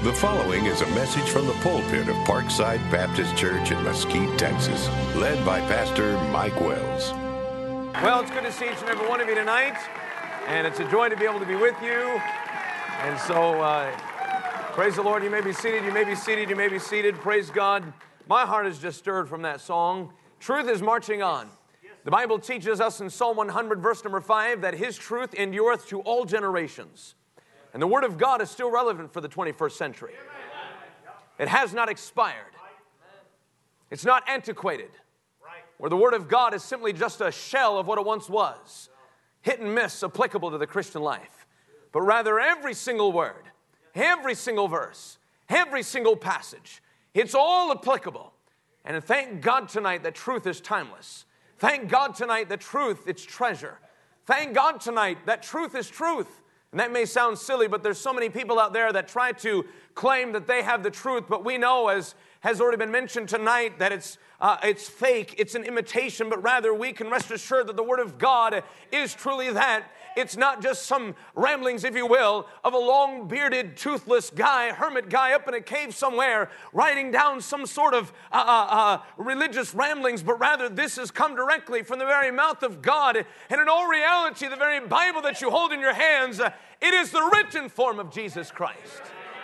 The following is a message from the pulpit of Parkside Baptist Church in Mesquite, Texas, led by Pastor Mike Wells. Well, it's good to see each and every one of you tonight, and it's a joy to be able to be with you. And so, praise the Lord. You may be seated, you may be seated, you may be seated. Praise God. My heart is just stirred from that song. Truth is marching on. The Bible teaches us in Psalm 100, verse number 5, that His truth endureth to all generations. And the Word of God is still relevant for the 21st century. It has not expired. It's not antiquated. Where the Word of God is simply just a shell of what it once was. Hit and miss applicable to the Christian life. But rather every single word, every single verse, every single passage, it's all applicable. And thank God tonight that truth is timeless. Thank God tonight that truth is treasure. Thank God tonight that truth is truth. And that may sound silly, but there's so many people out there that try to claim that they have the truth. But we know, as has already been mentioned tonight, that it's fake, it's an imitation. But rather, we can rest assured that the Word of God is truly that. It's not just some ramblings, if you will, of a long-bearded, toothless guy, hermit guy up in a cave somewhere, writing down some sort of religious ramblings, but rather this has come directly from the very mouth of God. And in all reality, the very Bible that you hold in your hands, it is the written form of Jesus Christ.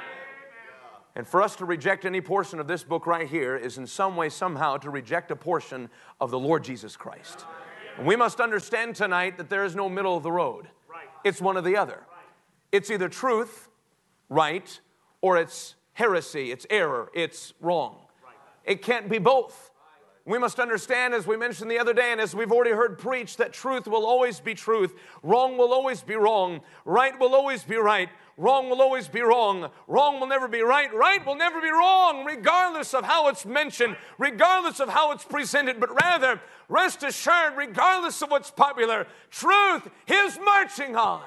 And for us to reject any portion of this book right here is in some way, somehow, to reject a portion of the Lord Jesus Christ. And we must understand tonight that there is no middle of the road. It's one or the other. It's either truth, right, or it's heresy, it's error, it's wrong. It can't be both. We must understand, as we mentioned the other day, and as we've already heard preached, that truth will always be truth, wrong will always be wrong, right will always be right, wrong will always be wrong, wrong will never be right, right will never be wrong, regardless of how it's mentioned, regardless of how it's presented, but rather, rest assured, regardless of what's popular, truth is marching on.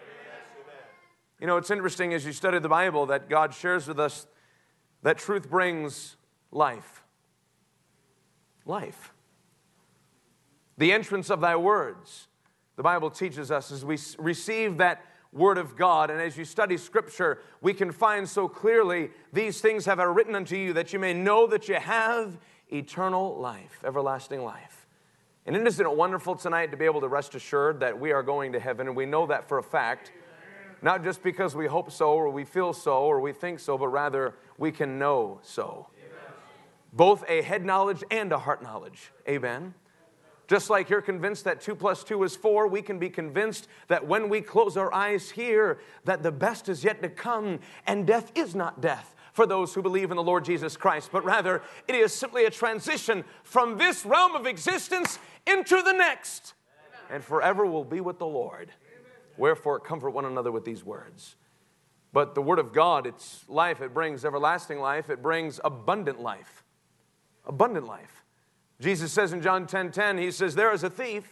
You know, it's interesting as you study the Bible that God shares with us that truth brings life. Life. The entrance of thy words, the Bible teaches us, as we receive that Word of God, and as you study Scripture, we can find so clearly, these things have I written unto you, that you may know that you have eternal life, everlasting life. And isn't it wonderful tonight to be able to rest assured that we are going to heaven, and we know that for a fact, not just because we hope so, or we feel so, or we think so, but rather we can know so. Both a head knowledge and a heart knowledge. Amen. Just like you're convinced that 2 + 2 is 4, we can be convinced that when we close our eyes here, that the best is yet to come, and death is not death for those who believe in the Lord Jesus Christ, but rather it is simply a transition from this realm of existence into the next, and forever will be with the Lord. Wherefore, comfort one another with these words. But the Word of God, it's life, it brings everlasting life, it brings abundant life. Abundant life. Jesus says in John 10:10, He says, there is a thief.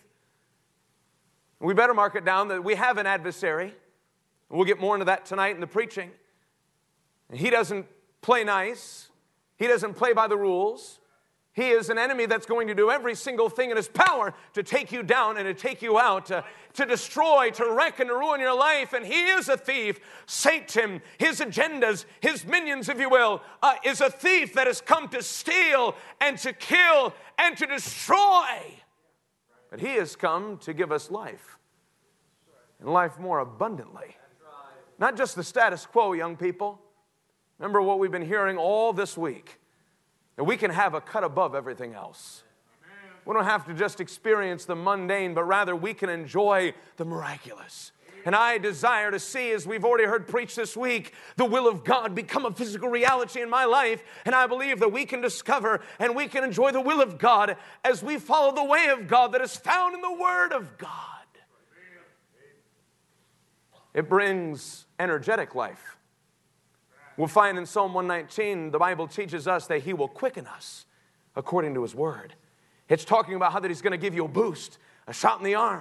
We better mark it down that we have an adversary. We'll get more into that tonight in the preaching. And he doesn't play nice. He doesn't play by the rules. He is an enemy that's going to do every single thing in his power to take you down and to take you out, to destroy, to wreck, and to ruin your life. And he is a thief. Satan, his agendas, his minions, if you will, is a thief that has come to steal and to kill and to destroy. But he has come to give us life, and life more abundantly. Not just the status quo, young people. Remember what we've been hearing all this week. That we can have a cut above everything else. We don't have to just experience the mundane, but rather we can enjoy the miraculous. And I desire to see, as we've already heard preached this week, the will of God become a physical reality in my life. And I believe that we can discover and we can enjoy the will of God as we follow the way of God that is found in the Word of God. It brings energetic life. We'll find in Psalm 119, the Bible teaches us that He will quicken us according to His Word. It's talking about how that He's going to give you a boost, a shot in the arm,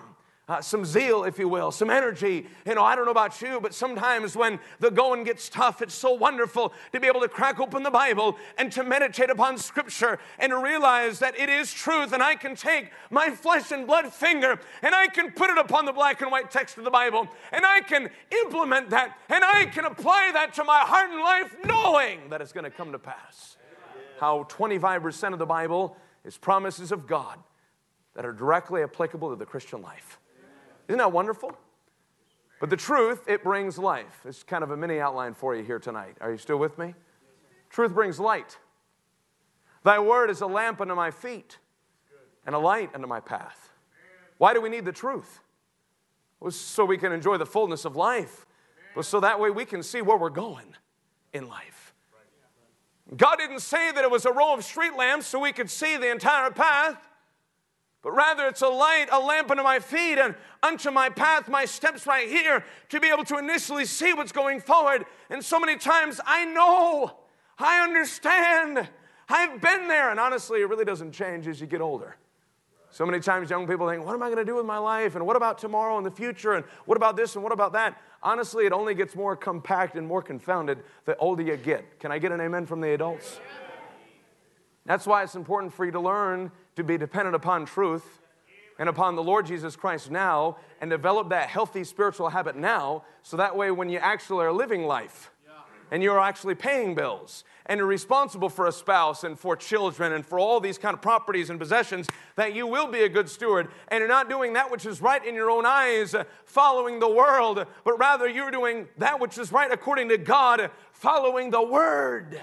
some zeal, if you will, some energy. I don't know about you, but sometimes when the going gets tough, it's so wonderful to be able to crack open the Bible and to meditate upon Scripture and to realize that it is truth, and I can take my flesh and blood finger and I can put it upon the black and white text of the Bible, and I can implement that, and I can apply that to my heart and life, knowing that it's going to come to pass. How 25% of the Bible is promises of God that are directly applicable to the Christian life. Isn't that wonderful? But the truth, it brings life. It's kind of a mini outline for you here tonight. Are you still with me? Truth brings light. Thy word is a lamp unto my feet and a light unto my path. Why do we need the truth? Well, so we can enjoy the fullness of life, but so that way we can see where we're going in life. God didn't say that it was a row of street lamps so we could see the entire path, but rather it's a light, a lamp unto my feet, and unto my path, my steps right here, to be able to initially see what's going forward. And so many times I know, I understand, I've been there, and honestly, it really doesn't change as you get older. So many times young people think, what am I going to do with my life? And what about tomorrow and the future? And what about this and what about that? Honestly, it only gets more compact and more confounded the older you get. Can I get an amen from the adults? That's why it's important for you to learn to be dependent upon truth and upon the Lord Jesus Christ now, and develop that healthy spiritual habit now, so that way when you actually are living life and you're actually paying bills and you're responsible for a spouse and for children and for all these kind of properties and possessions, that you will be a good steward, and you're not doing that which is right in your own eyes, following the world, but rather you're doing that which is right according to God, following the Word.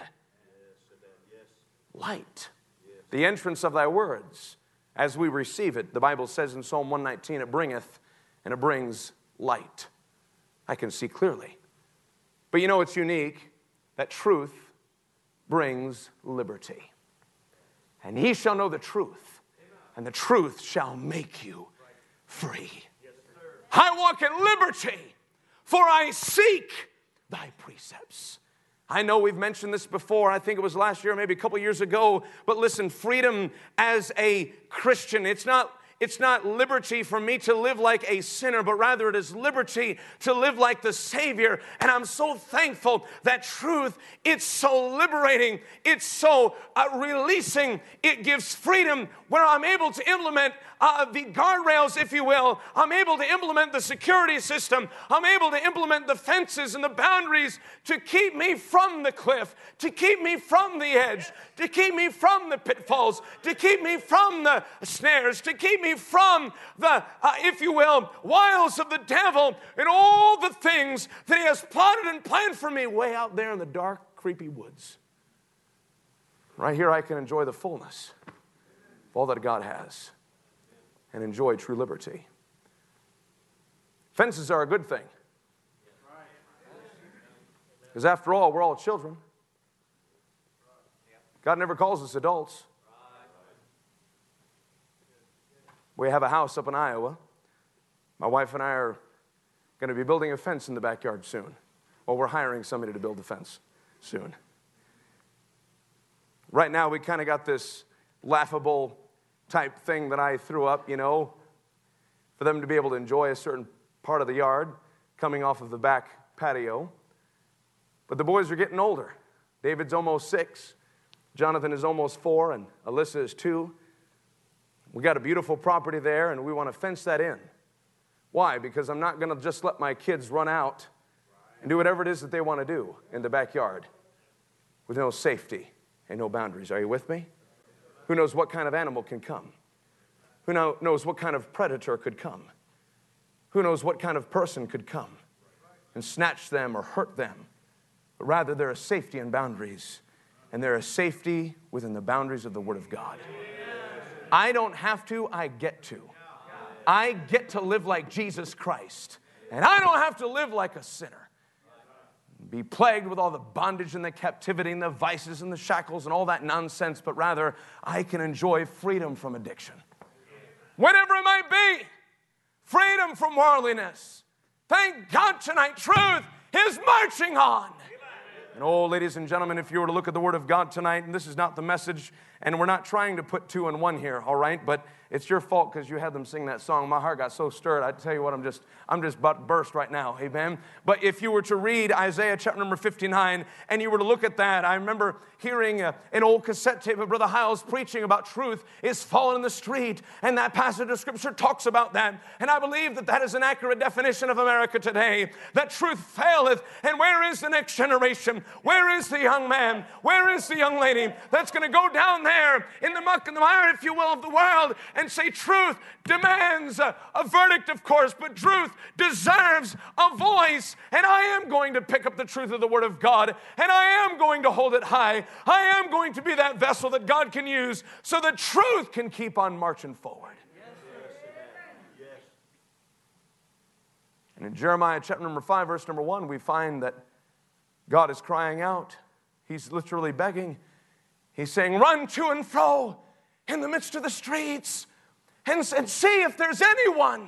Light. The entrance of thy words, as we receive it, the Bible says in Psalm 119, it bringeth and it brings light. I can see clearly. But you know what's unique? That truth brings liberty. And ye shall know the truth, and the truth shall make you free. I walk in liberty, for I seek thy precepts. I know we've mentioned this before. I think it was last year, maybe a couple years ago. But listen, freedom as a Christian, it's not liberty for me to live like a sinner, but rather it is liberty to live like the Savior. And I'm so thankful that truth, it's so liberating. It's so releasing. It gives freedom where I'm able to implement the guardrails, if you will. I'm able to implement the security system. I'm able to implement the fences and the boundaries to keep me from the cliff, to keep me from the edge, to keep me from the pitfalls, to keep me from the snares, to keep me from the, if you will, wiles of the devil and all the things that he has plotted and planned for me way out there in the dark, creepy woods. Right here I can enjoy the fullness of all that God has and enjoy true liberty. Fences are a good thing. Because after all, we're all children. God never calls us adults. We have a house up in Iowa. My wife and I are going to be building a fence in the backyard soon. Well, we're hiring somebody to build the fence soon. Right now, we kind of got this laughable type thing that I threw up, for them to be able to enjoy a certain part of the yard coming off of the back patio. But the boys are getting older. David's almost 6. Jonathan is almost 4, and Alyssa is 2. We got a beautiful property there, and we want to fence that in. Why? Because I'm not going to just let my kids run out and do whatever it is that they want to do in the backyard with no safety and no boundaries. Are you with me? Who knows what kind of animal can come? Who knows what kind of predator could come? Who knows what kind of person could come and snatch them or hurt them? But rather, there is safety and boundaries, and there is safety within the boundaries of the Word of God. I don't have to, I get to. I get to live like Jesus Christ, and I don't have to live like a sinner. Be plagued with all the bondage and the captivity and the vices and the shackles and all that nonsense, but rather I can enjoy freedom from addiction. Whatever it might be, freedom from worldliness. Thank God tonight, truth is marching on. And oh, ladies and gentlemen, if you were to look at the Word of God tonight, and this is not the message, and we're not trying to put two in one here, all right? But it's your fault because you had them sing that song. My heart got so stirred. I tell you what, I'm just about to burst right now, amen? But if you were to read Isaiah chapter number 59, and you were to look at that, I remember hearing an old cassette tape of Brother Hiles preaching about truth is fallen in the street, and that passage of Scripture talks about that. And I believe that that is an accurate definition of America today, that truth faileth, and where is the next generation? Where is the young man? Where is the young lady that's going to go down there in the muck and the mire, if you will, of the world and say truth demands a verdict, of course, but truth deserves a voice. And I am going to pick up the truth of the Word of God, and I am going to hold it high. I am going to be that vessel that God can use so the truth can keep on marching forward. And in Jeremiah chapter number 5, verse number 1, we find that God is crying out. He's literally begging. He's saying, run to and fro in the midst of the streets and see if there's anyone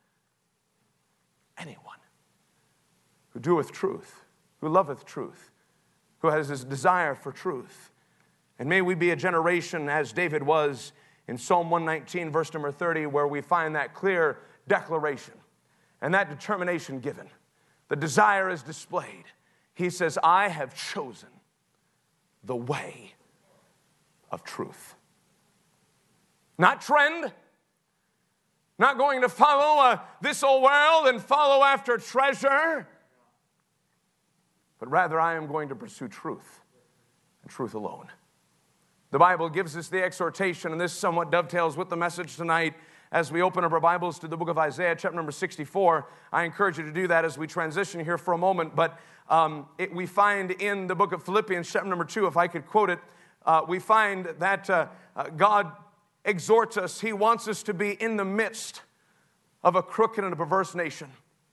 who doeth truth, who loveth truth, who has his desire for truth. And may we be a generation as David was in Psalm 119, verse number 30, where we find that clear declaration and that determination given. The desire is displayed. He says, I have chosen the way of truth. Not trend, not going to follow this old world and follow after treasure, but rather I am going to pursue truth and truth alone. The Bible gives us the exhortation, and this somewhat dovetails with the message tonight as we open up our Bibles to the book of Isaiah, chapter number 64. I encourage you to do that as we transition here for a moment, but we find in the book of Philippians, chapter number 2, if I could quote it, we find that God exhorts us. He wants us to be in the midst of a crooked and a perverse nation.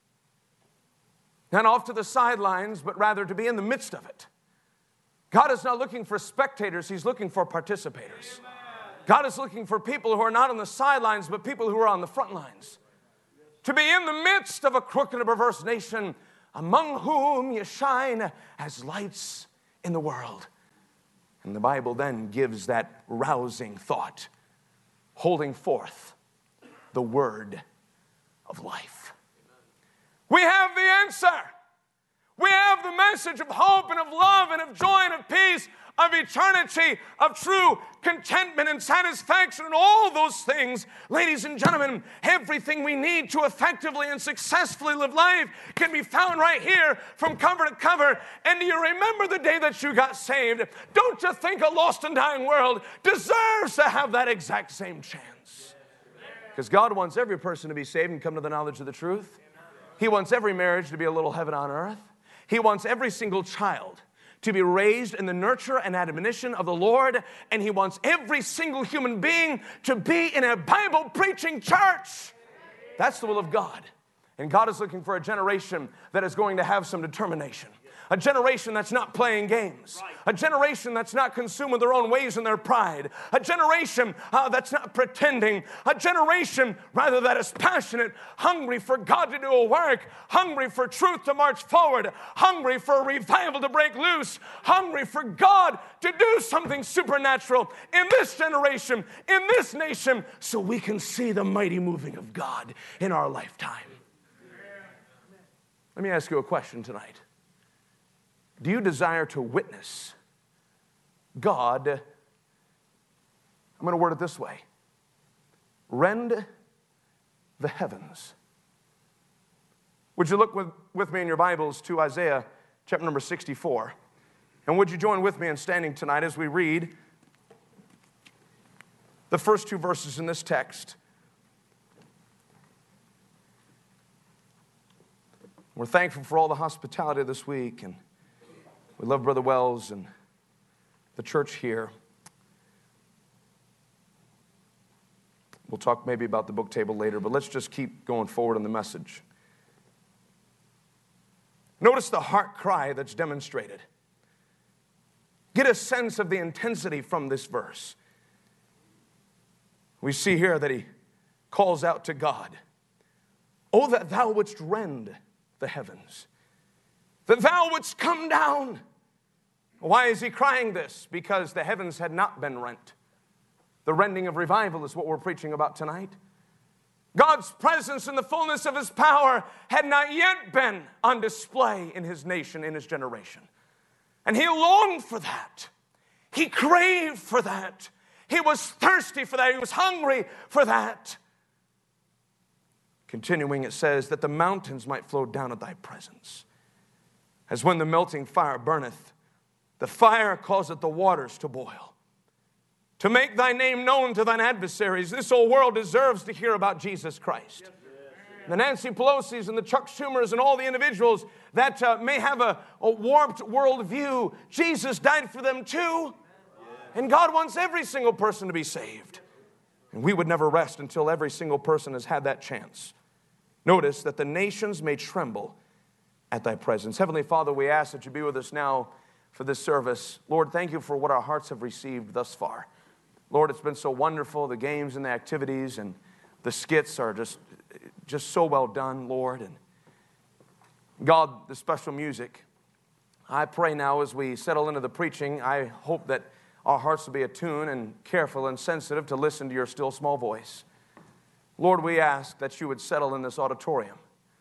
Not off to the sidelines, but rather to be in the midst of it. God is not looking for spectators, He's looking for participators. Amen. God is looking for people who are not on the sidelines, but people who are on the front lines. To be in the midst of a crooked and perverse nation, among whom you shine as lights in the world. And the Bible then gives that rousing thought, holding forth the word of life. We have the answer. We have the message of hope and of love and of joy and of peace, of eternity, of true contentment and satisfaction and all those things. Ladies and gentlemen, everything we need to effectively and successfully live life can be found right here from cover to cover. And do you remember the day that you got saved? Don't you think a lost and dying world deserves to have that exact same chance? Because God wants every person to be saved and come to the knowledge of the truth. He wants every marriage to be a little heaven on earth. He wants every single child to be raised in the nurture and admonition of the Lord, and He wants every single human being to be in a Bible-preaching church. That's the will of God. And God is looking for a generation that is going to have some determination. A generation that's not playing games. A generation that's not consumed with their own ways and their pride. A generation that's not pretending. A generation, rather, that is passionate, hungry for God to do a work, hungry for truth to march forward, hungry for a revival to break loose, hungry for God to do something supernatural in this generation, in this nation, so we can see the mighty moving of God in our lifetime. Let me ask you a question tonight. Do you desire to witness God? I'm going to word it this way. Rend the heavens. Would you look with me in your Bibles to Isaiah chapter number 64? And would you join with me in standing tonight as we read the first two verses in this text? We're thankful for all the hospitality this week, and we love Brother Wells and the church here. We'll talk maybe about the book table later, but let's just keep going forward in the message. Notice the heart cry that's demonstrated. Get a sense of the intensity from this verse. We see here that he calls out to God, "Oh, that thou wouldst rend the heavens, that thou wouldst come down Why is he crying this? Because the heavens had not been rent. The rending of revival is what we're preaching about tonight. God's presence and the fullness of his power had not yet been on display in his nation, in his generation. And he longed for that. He craved for that. He was thirsty for that. He was hungry for that. Continuing, it says that the mountains might flow down at thy presence. As when the melting fire burneth, the fire causeth the waters to boil. To make thy name known to thine adversaries. This whole world deserves to hear about Jesus Christ. The Nancy Pelosi's and the Chuck Schumers and all the individuals that may have a warped worldview, Jesus died for them too. And God wants every single person to be saved. And we would never rest until every single person has had that chance. Notice that the nations may tremble at thy presence. Heavenly Father, we ask that you be with us now for this service. Lord, thank you for what our hearts have received thus far. Lord, it's been so wonderful, the games and the activities and the skits are just so well done, Lord. And God, the special music, I pray now as we settle into the preaching, I hope that our hearts will be attuned and careful and sensitive to listen to your still small voice. Lord, we ask that you would settle in this auditorium,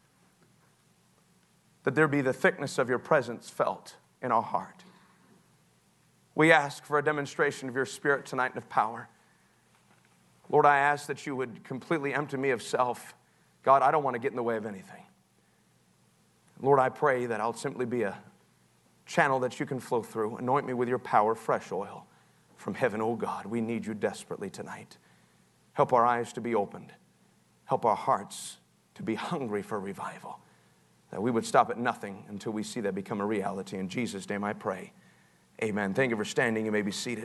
that there be the thickness of your presence felt in our heart. We ask for a demonstration of your Spirit tonight and of power. Lord, I ask that you would completely empty me of self. God, I don't want to get in the way of anything. Lord, I pray that I'll simply be a channel that you can flow through. Anoint me with your power, fresh oil from heaven, oh God. We need you desperately tonight. Help our eyes to be opened. Help our hearts to be hungry for revival. That we would stop at nothing until we see that become a reality. In Jesus' name I pray. Amen. Thank you for standing. You may be seated.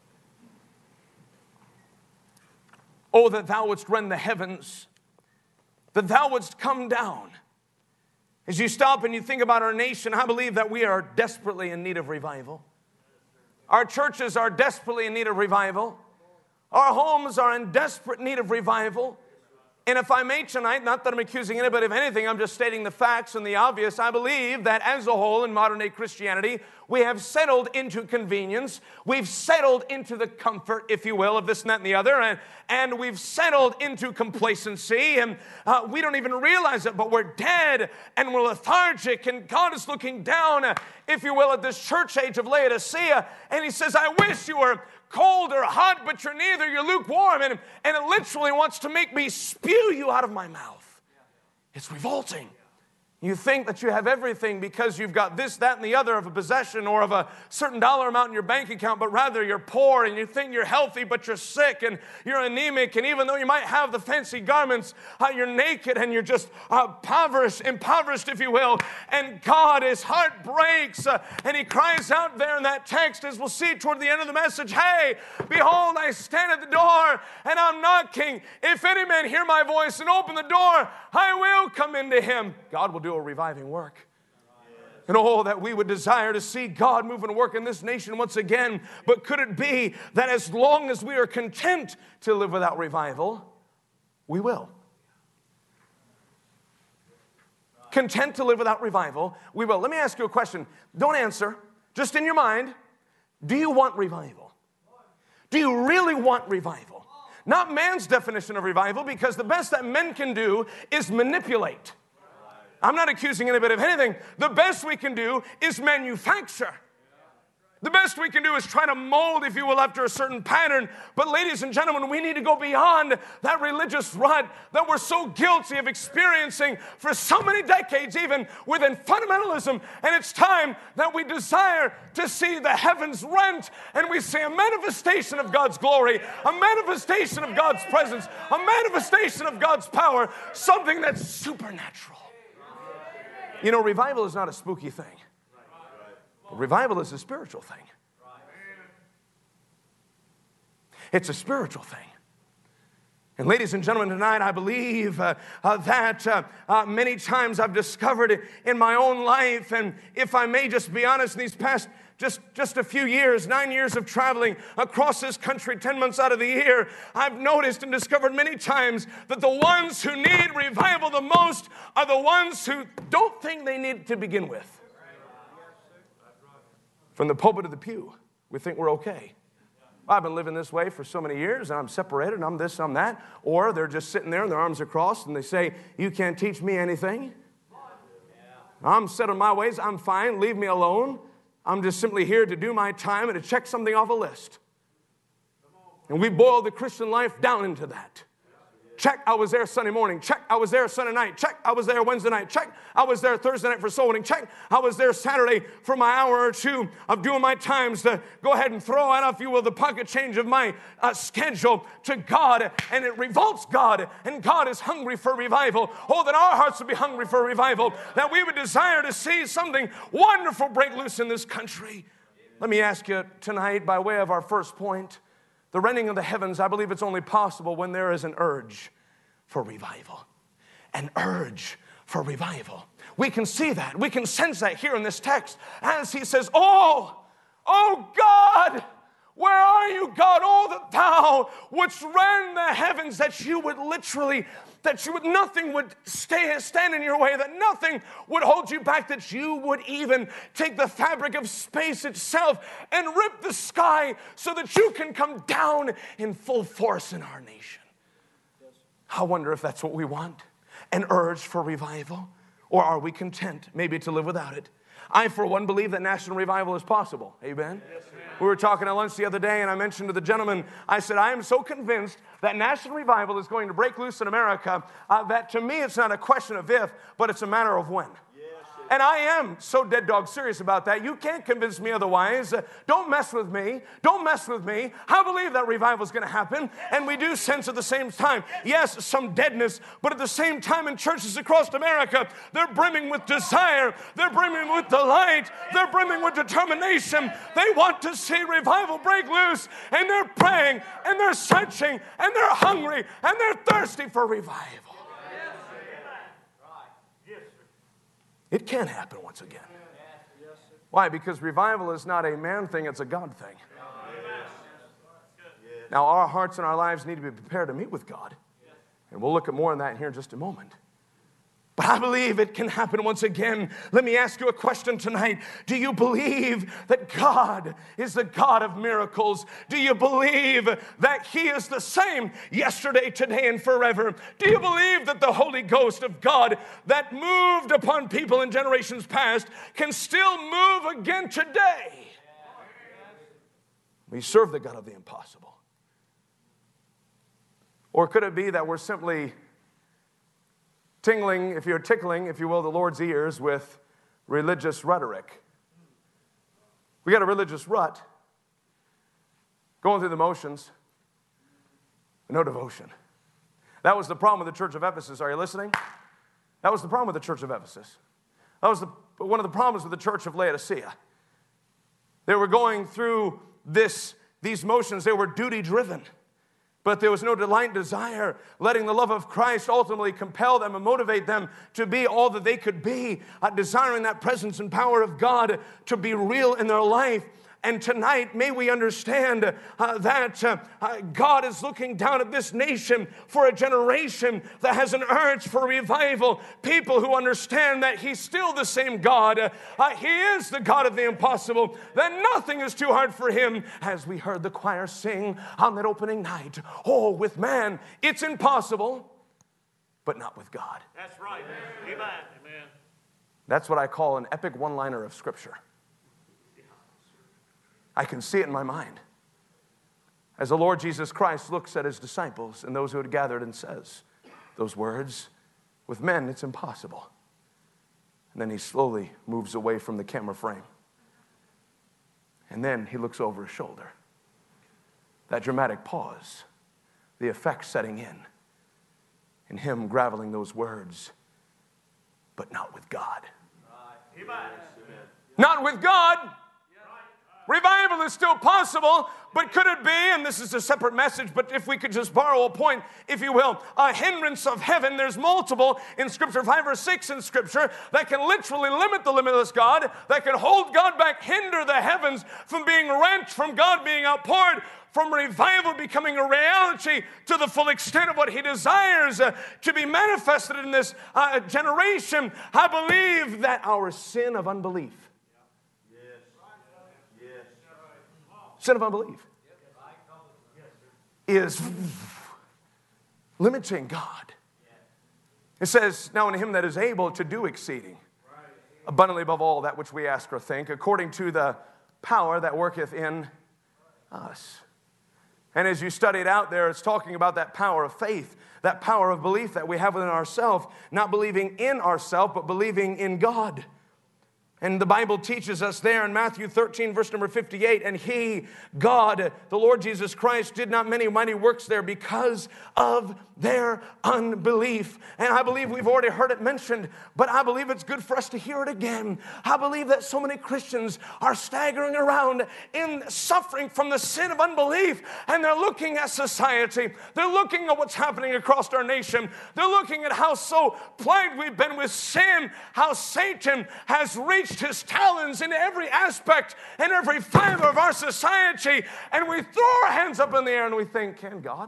Oh, that thou wouldst rend the heavens, that thou wouldst come down. As you stop and you think about our nation, I believe that we are desperately in need of revival. Our churches are desperately in need of revival. Our homes are in desperate need of revival. And if I may tonight, not that I'm accusing anybody of anything, I'm just stating the facts and the obvious. I believe that as a whole in modern day Christianity, we have settled into convenience. We've settled into the comfort, if you will, of this and that and the other. And we've settled into complacency. And we don't even realize it, but we're dead and we're lethargic. And God is looking down, if you will, at this church age of Laodicea. And he says, I wish you were cold or hot, but you're neither, you're lukewarm. And it literally wants to make me spew you out of my mouth. It's revolting. You think that you have everything because you've got this, that, and the other of a possession or of a certain dollar amount in your bank account, but rather you're poor and you think you're healthy, but you're sick and you're anemic. And even though you might have the fancy garments, you're naked and you're just impoverished, if you will. And God, his heart breaks and he cries out there in that text, as we'll see toward the end of the message, hey, behold, I stand at the door and I'm knocking. If any man hear my voice and open the door, I will come into him. God will do a reviving work. And oh, that we would desire to see God move and work in this nation once again. But could it be that as long as we are content to live without revival, we will? Content to live without revival, we will. Let me ask you a question. Don't answer. Just in your mind, do you want revival? Do you really want revival? Not man's definition of revival, because the best that men can do is manipulate. I'm not accusing anybody of anything. The best we can do is manufacture. The best we can do is try to mold, if you will, after a certain pattern. But ladies and gentlemen, we need to go beyond that religious rut that we're so guilty of experiencing for so many decades, even within fundamentalism. And it's time that we desire to see the heavens rent and we see a manifestation of God's glory, a manifestation of God's presence, a manifestation of God's power, something that's supernatural. You know, revival is not a spooky thing. Revival is a spiritual thing. It's a spiritual thing. And ladies and gentlemen, tonight I believe that many times I've discovered in my own life, and if I may just be honest, in these past just a few years, 9 years of traveling across this country, 10 months out of the year, I've noticed and discovered many times that the ones who need revival the most are the ones who don't think they need it to begin with. From the pulpit to the pew, we think we're okay. I've been living this way for so many years, and I'm separated, and I'm this, I'm that. Or they're just sitting there, and their arms are crossed, and they say, you can't teach me anything. I'm set on my ways, I'm fine, leave me alone. I'm just simply here to do my time and to check something off a list. And we boil the Christian life down into that. Check, I was there Sunday morning. Check, I was there Sunday night. Check, I was there Wednesday night. Check, I was there Thursday night for soul winning. Check, I was there Saturday for my hour or two of doing my times to go ahead and throw out, if you will, the pocket change of my schedule to God. And it revolts God. And God is hungry for revival. Oh, that our hearts would be hungry for revival. That we would desire to see something wonderful break loose in this country. Let me ask you tonight, by way of our first point, the rending of the heavens, I believe it's only possible when there is an urge for revival. An urge for revival. We can see that. We can sense that here in this text as he says, oh God, where are you, God? Oh, that thou wouldst rend the heavens, that you would literally, nothing would stand in your way, that nothing would hold you back, that you would even take the fabric of space itself and rip the sky so that you can come down in full force in our nation. I wonder if that's what we want, an urge for revival, or are we content maybe to live without it? I, for one, believe that national revival is possible. Amen? Yes, we were talking at lunch the other day, and I mentioned to the gentleman, I said, I am so convinced that national revival is going to break loose in America that to me it's not a question of if, but it's a matter of when. And I am so dead dog serious about that. You can't convince me otherwise. Don't mess with me. Don't mess with me. I believe that revival is going to happen. And we do sense at the same time, yes, some deadness, but at the same time in churches across America, they're brimming with desire. They're brimming with delight. They're brimming with determination. They want to see revival break loose. And they're praying, and they're searching, and they're hungry, and they're thirsty for revival. It can happen once again. Why? Because revival is not a man thing, it's a God thing. Now, our hearts and our lives need to be prepared to meet with God. And we'll look at more on that here in just a moment. But I believe it can happen once again. Let me ask you a question tonight. Do you believe that God is the God of miracles? Do you believe that He is the same yesterday, today, and forever? Do you believe that the Holy Ghost of God that moved upon people in generations past can still move again today? We serve the God of the impossible. Or could it be that we're simply tickling, if you will, the Lord's ears with religious rhetoric? We got a religious rut, going through the motions, but no devotion. That was the problem with the church of Ephesus. Are you listening? That was the problem with the church of Ephesus. That was one of the problems with the church of Laodicea. They were going through these motions. They were duty-driven. But there was no delight and desire, letting the love of Christ ultimately compel them and motivate them to be all that they could be, desiring that presence and power of God to be real in their life. And tonight, may we understand that God is looking down at this nation for a generation that has an urge for revival. People who understand that He's still the same God. He is the God of the impossible, that nothing is too hard for Him. As we heard the choir sing on that opening night, oh, with man, it's impossible, but not with God. That's right. Amen. Amen. That's what I call an epic one-liner of Scripture. I can see it in my mind as the Lord Jesus Christ looks at His disciples and those who had gathered and says those words, with men it's impossible. And then He slowly moves away from the camera frame. And then He looks over His shoulder. That dramatic pause, the effect setting in, and Him graveling those words, but not with God. Amen. Not with God. Revival is still possible, but could it be, and this is a separate message, but if we could just borrow a point, if you will, a hindrance of heaven. There's multiple in Scripture, 5 or 6 in Scripture, that can literally limit the limitless God, that can hold God back, hinder the heavens from being rent, from God being outpoured, from revival becoming a reality to the full extent of what He desires to be manifested in this generation. I believe that our sin of unbelief Sin of unbelief is limiting God. It says, now in him that is able to do exceeding abundantly above all that which we ask or think, according to the power that worketh in us. And as you study it out there, it's talking about that power of faith, that power of belief that we have within ourselves, not believing in ourselves, but believing in God. And the Bible teaches us there in Matthew 13, verse number 58, and he, God, the Lord Jesus Christ, did not many mighty works there because of their unbelief. And I believe we've already heard it mentioned, but I believe it's good for us to hear it again. I believe that so many Christians are staggering around in suffering from the sin of unbelief, and they're looking at society. They're looking at what's happening across our nation. They're looking at how so plagued we've been with sin, how Satan has reached his talons into every aspect and every fiber of our society, and we throw our hands up in the air and we think, can God?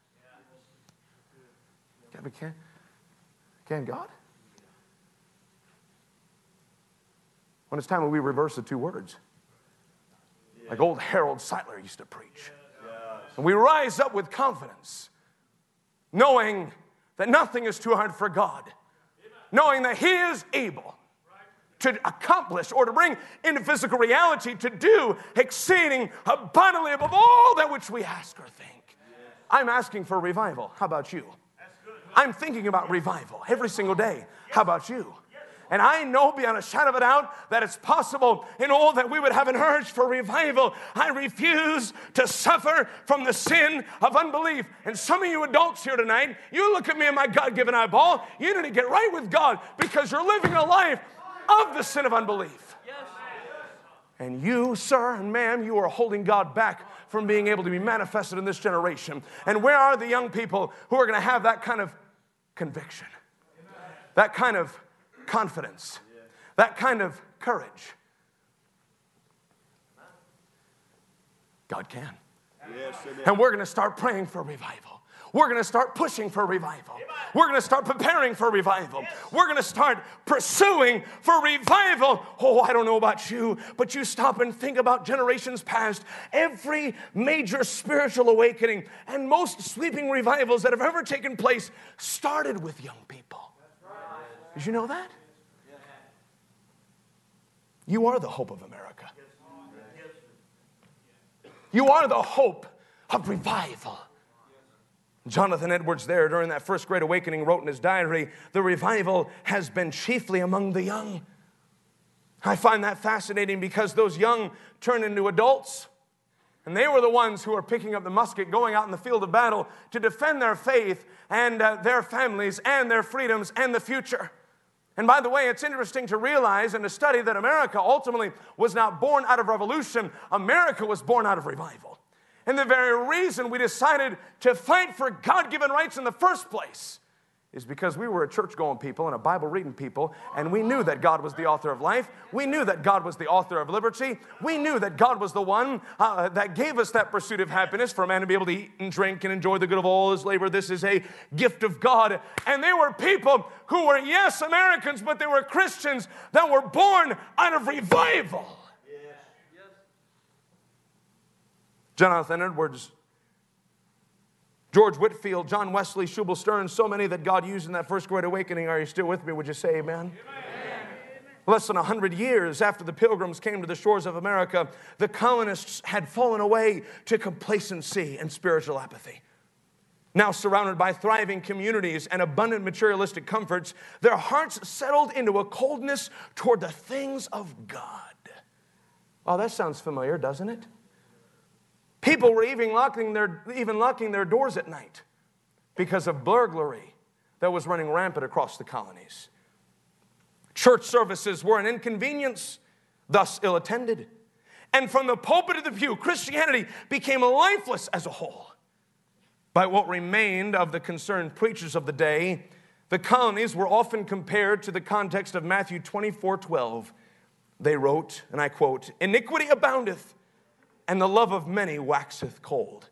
Can God? When it's time when we reverse the two words, like old Harold Seidler used to preach. And we rise up with confidence, knowing that nothing is too hard for God, knowing that he is able to accomplish or to bring into physical reality, to do exceeding abundantly above all that which we ask or think. I'm asking for revival. How about you? I'm thinking about revival every single day. How about you? And I know beyond a shadow of a doubt that it's possible in all that we would have an urge for revival. I refuse to suffer from the sin of unbelief. And some of you adults here tonight, you look at me in my God-given eyeball, you need to get right with God because you're living a life of the sin of unbelief. And you, sir and ma'am, you are holding God back from being able to be manifested in this generation. And where are the young people who are going to have that kind of conviction, that kind of confidence, that kind of courage? God can. And we're going to start praying for revival. We're going to start pushing for revival. We're going to start preparing for revival. We're going to start pursuing for revival. Oh, I don't know about you, but you stop and think about generations past. Every major spiritual awakening and most sweeping revivals that have ever taken place started with young people. Did you know that? You are the hope of America. You are the hope of revival. Jonathan Edwards there during that first Great Awakening wrote in his diary, the revival has been chiefly among the young. I find that fascinating because those young turned into adults, and they were the ones who were picking up the musket, going out in the field of battle to defend their faith and their families and their freedoms and the future. And by the way, it's interesting to realize and to study that America ultimately was not born out of revolution. America was born out of revival. And the very reason we decided to fight for God-given rights in the first place is because we were a church-going people and a Bible-reading people, and we knew that God was the author of life. We knew that God was the author of liberty. We knew that God was the one that gave us that pursuit of happiness for a man to be able to eat and drink and enjoy the good of all his labor. This is a gift of God. And they were people who were, yes, Americans, but they were Christians that were born out of revival. Jonathan Edwards, George Whitefield, John Wesley, Shubal Stern, so many that God used in that first Great Awakening. Are you still with me? Would you say amen? Amen. Less than 100 years after the Pilgrims came to the shores of America, the colonists had fallen away to complacency and spiritual apathy. Now surrounded by thriving communities and abundant materialistic comforts, their hearts settled into a coldness toward the things of God. Oh, that sounds familiar, doesn't it? People were even locking their doors at night because of burglary that was running rampant across the colonies. Church services were an inconvenience, thus ill-attended. And from the pulpit to the pew, Christianity became lifeless as a whole. By what remained of the concerned preachers of the day, the colonies were often compared to the context of Matthew 24:12. They wrote, and I quote, "Iniquity aboundeth, and the love of many waxeth cold."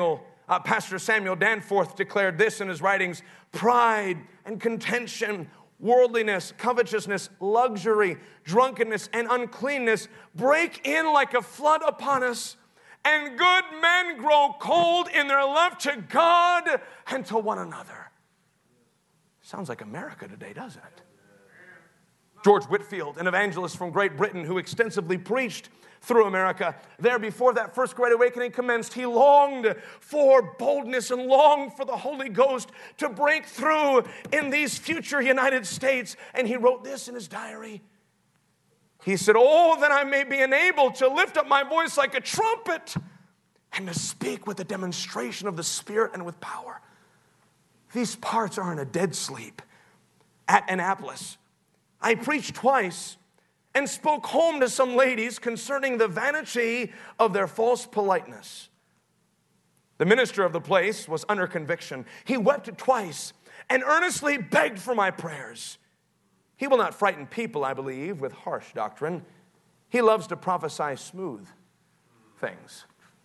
Pastor Samuel Danforth declared this in his writings: "Pride and contention worldliness, covetousness, luxury, drunkenness, and uncleanness break in like a flood upon us, and good men grow cold in their love to God and to one another. Sounds like America today, doesn't it? George Whitefield, an evangelist from Great Britain who extensively preached through America, there before that first Great Awakening commenced, he longed for boldness and longed for the Holy Ghost to break through in these future United States. And he wrote this in his diary. He said, "Oh, that I may be enabled to lift up my voice like a trumpet and to speak with a demonstration of the Spirit and with power." These parts are in a dead sleep. At Annapolis, I preached twice and spoke home to some ladies concerning the vanity of their false politeness. The minister of the place was under conviction. He wept twice and earnestly begged for my prayers. He will not frighten people, I believe, with harsh doctrine. He loves to prophesy smooth things.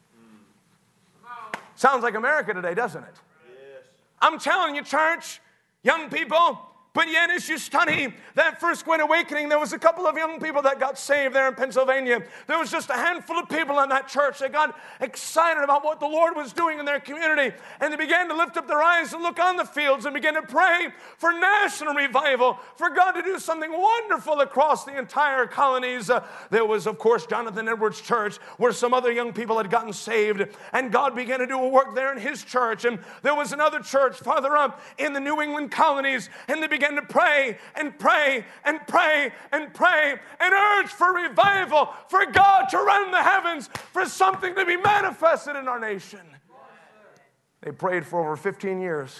Sounds like America today, doesn't it? Yes. I'm telling you, church, young people, but yet as you study that first Great Awakening, there was a couple of young people that got saved there in Pennsylvania. There was just a handful of people in that church that got excited about what the Lord was doing in their community. And they began to lift up their eyes and look on the fields and began to pray for national revival, for God to do something wonderful across the entire colonies. There was, of course, Jonathan Edwards Church, where some other young people had gotten saved. And God began to do a work there in his church. And there was another church farther up in the New England colonies. And they began to pray and pray and pray and pray and urge for revival, for God to rend the heavens, for something to be manifested in our nation. They prayed for over 15 years.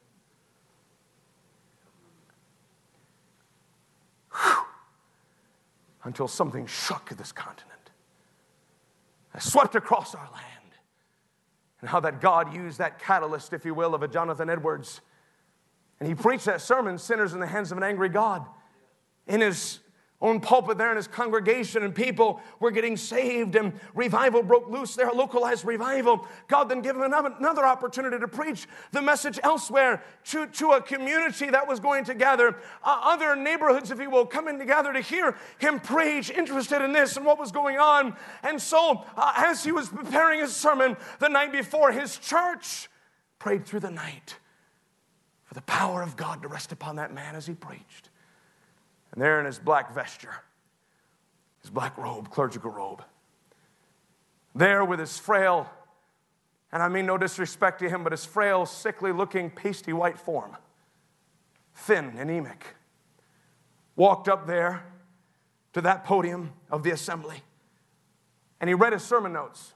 Whew. Until something shook this continent. It swept across our land. And how that God used that catalyst, if you will, of a Jonathan Edwards. And he preached that sermon, Sinners in the Hands of an Angry God, in his own pulpit there in his congregation, and people were getting saved, and revival broke loose there, localized revival. God then gave him another opportunity to preach the message elsewhere to a community that was going to gather, other neighborhoods, if you will, coming together to hear him preach, interested in this and what was going on. And so, as he was preparing his sermon the night before, his church prayed through the night for the power of God to rest upon that man as he preached. And there in his black vesture, his black robe, clerical robe, there with his frail, and I mean no disrespect to him, but his frail, sickly-looking, pasty white form, thin, anemic, walked up there to that podium of the assembly, and he read his sermon notes.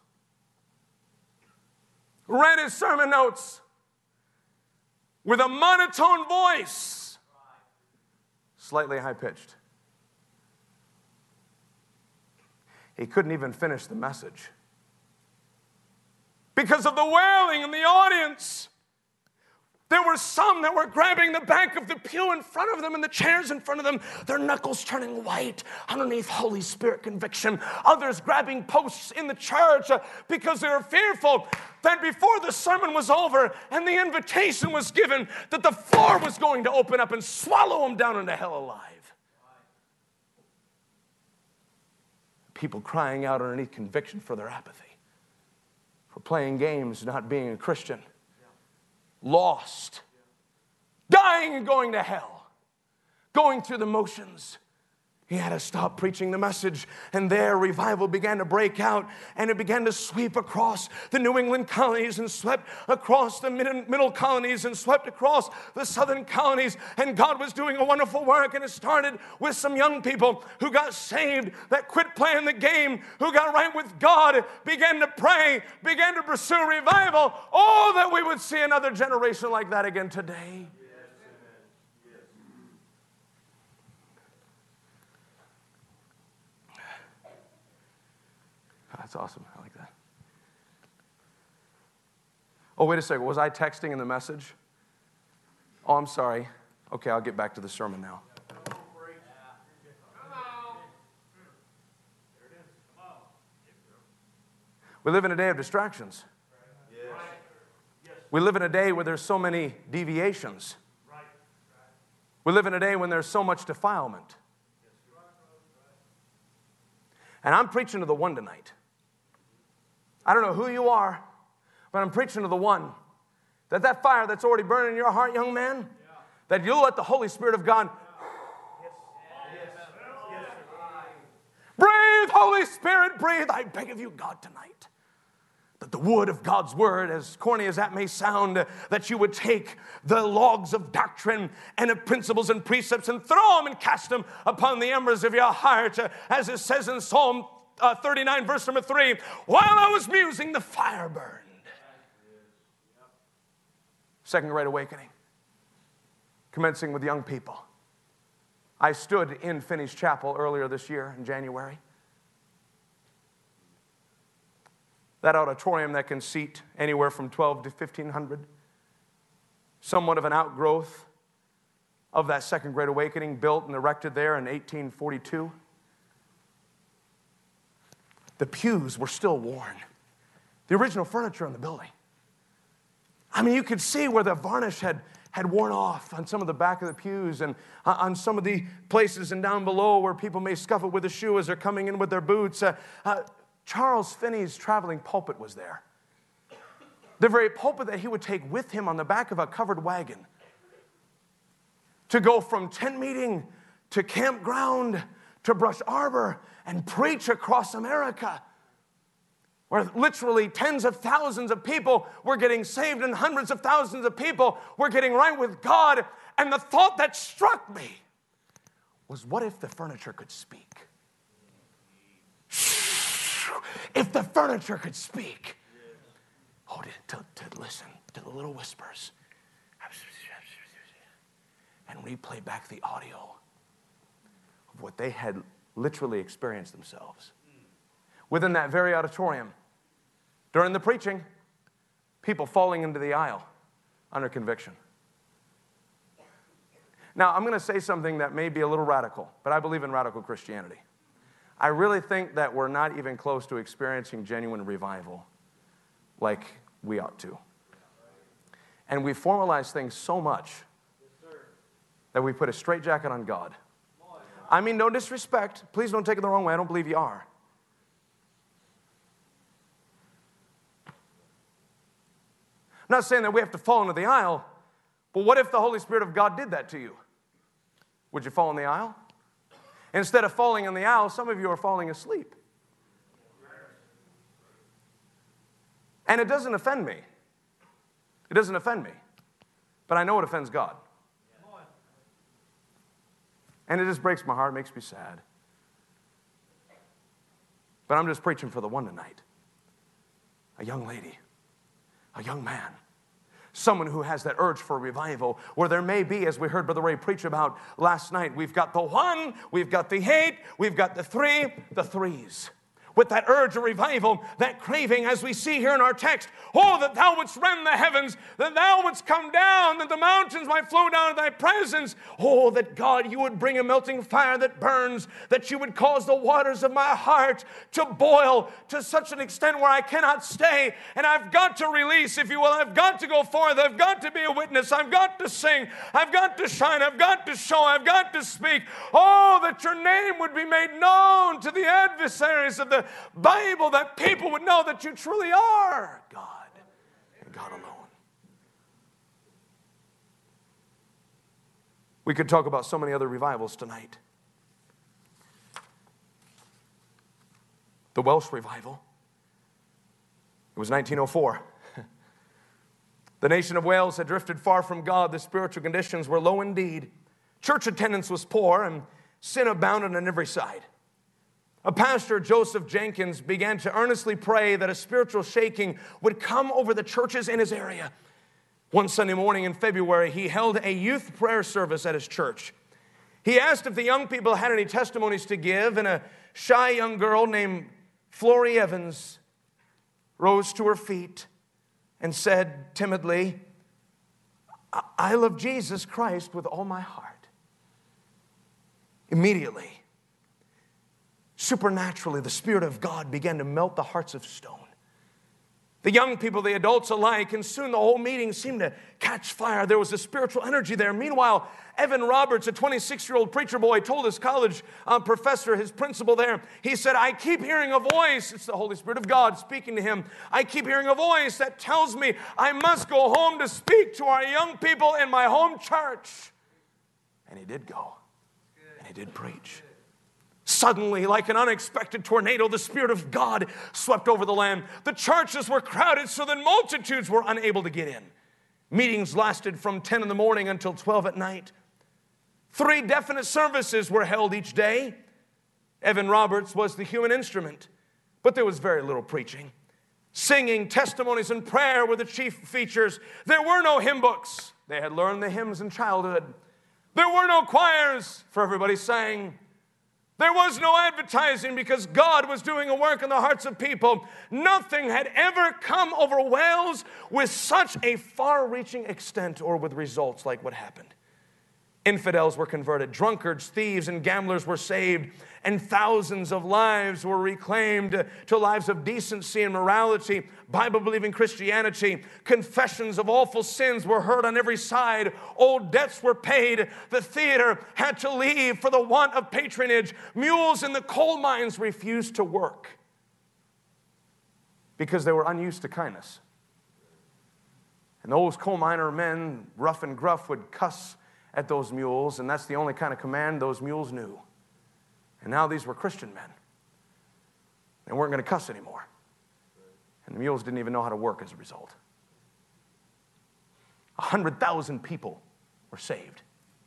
Read his sermon notes with a monotone voice, slightly high-pitched. He couldn't even finish the message because of the wailing in the audience. There were some that were grabbing the back of the pew in front of them and the chairs in front of them, their knuckles turning white underneath Holy Spirit conviction. Others grabbing posts in the church because they were fearful that before the sermon was over and the invitation was given, that the floor was going to open up and swallow them down into hell alive. People crying out underneath conviction for their apathy, for playing games, not being a Christian. Lost, dying and going to hell, going through the motions. He had to stop preaching the message, and there revival began to break out, and it began to sweep across the New England colonies and swept across the middle colonies and swept across the southern colonies, and God was doing a wonderful work, and it started with some young people who got saved, that quit playing the game, who got right with God, began to pray, began to pursue revival. Oh, that we would see another generation like that again today. That's awesome. I like that. Oh, wait a second. Was I texting in the message? Oh, I'm sorry. Okay, I'll get back to the sermon now. We live in a day of distractions. We live in a day where there's so many deviations. We live in a day when there's so much defilement. And I'm preaching to the one tonight. I don't know who you are, but I'm preaching to the one. That fire that's already burning in your heart, young man, that you'll let the Holy Spirit of God breathe, Holy Spirit, breathe. I beg of you, God, tonight, that the wood of God's word, as corny as that may sound, that you would take the logs of doctrine and of principles and precepts and throw them and cast them upon the embers of your heart, as it says in Psalm 39, verse number 3, while I was musing, the fire burned. Second Great Awakening, commencing with young people. I stood in Finney's Chapel earlier this year in January. That auditorium that can seat anywhere from 12 to 1,500. Somewhat of an outgrowth of that Second Great Awakening, built and erected there in 1842. The pews were still worn. The original furniture in the building. I mean, you could see where the varnish had worn off on some of the back of the pews and on some of the places and down below where people may scuff it with a shoe as they're coming in with their boots. Charles Finney's traveling pulpit was there. The very pulpit that he would take with him on the back of a covered wagon to go from tent meeting to campground to Brush Arbor and preach across America, where literally tens of thousands of people were getting saved and hundreds of thousands of people were getting right with God. And the thought that struck me was, what if the furniture could speak? If the furniture could speak. Oh, to listen to the little whispers. And replay back the audio of what they had literally experienced themselves. Within that very auditorium, during the preaching, people falling into the aisle under conviction. Now, I'm going to say something that may be a little radical, but I believe in radical Christianity. I really think that we're not even close to experiencing genuine revival like we ought to. And we formalize things so much that we put a straitjacket on God. I mean, no disrespect. Please don't take it the wrong way. I don't believe you are. I'm not saying that we have to fall into the aisle, but what if the Holy Spirit of God did that to you? Would you fall in the aisle? Instead of falling in the aisle, some of you are falling asleep. And it doesn't offend me. It doesn't offend me. But I know it offends God. And it just breaks my heart, makes me sad. But I'm just preaching for the one tonight. A young lady, a young man, someone who has that urge for revival, where there may be, as we heard Brother Ray preach about last night, we've got the 1, we've got the 8, we've got the 3, the 3s. With that urge of revival, that craving, as we see here in our text, oh, that thou wouldst rend the heavens, that thou wouldst come down, that the mountains might flow down to thy presence. Oh, that God, you would bring a melting fire that burns, that you would cause the waters of my heart to boil to such an extent where I cannot stay, and I've got to release, if you will. I've got to go forth. I've got to be a witness. I've got to sing. I've got to shine. I've got to show. I've got to speak. Oh, that your name would be made known to the adversaries of the Bible, that people would know that you truly are God and God alone. We could talk about so many other revivals tonight. The Welsh revival. It was 1904. The nation of Wales had drifted far from God. The spiritual conditions were low indeed. Church attendance was poor, and sin abounded on every side. A pastor, Joseph Jenkins, began to earnestly pray that a spiritual shaking would come over the churches in his area. One Sunday morning in February, he held a youth prayer service at his church. He asked if the young people had any testimonies to give, and a shy young girl named Flory Evans rose to her feet and said timidly, "I love Jesus Christ with all my heart." Immediately, supernaturally, the Spirit of God began to melt the hearts of stone. The young people, the adults alike, and soon the whole meeting seemed to catch fire. There was a spiritual energy there. Meanwhile, Evan Roberts, a 26-year-old preacher boy, told his college professor, his principal there, he said, I keep hearing a voice. It's the Holy Spirit of God speaking to him. I keep hearing a voice that tells me I must go home to speak to our young people in my home church. And he did go. And he did preach. Suddenly, like an unexpected tornado, the Spirit of God swept over the land. The churches were crowded so that multitudes were unable to get in. Meetings lasted from 10 in the morning until 12 at night. 3 definite services were held each day. Evan Roberts was the human instrument, but there was very little preaching. Singing, testimonies, and prayer were the chief features. There were no hymn books. They had learned the hymns in childhood. There were no choirs, for everybody sang. There was no advertising because God was doing a work in the hearts of people. Nothing had ever come over Wales with such a far-reaching extent or with results like what happened. Infidels were converted, drunkards, thieves, and gamblers were saved, and thousands of lives were reclaimed to lives of decency and morality, Bible-believing Christianity. Confessions of awful sins were heard on every side. Old debts were paid. The theater had to leave for the want of patronage. Mules in the coal mines refused to work because they were unused to kindness. And those coal miner men, rough and gruff, would cuss at those mules, and that's the only kind of command those mules knew. And now these were Christian men. They weren't going to cuss anymore. And the mules didn't even know how to work as a result. 100,000 people were saved.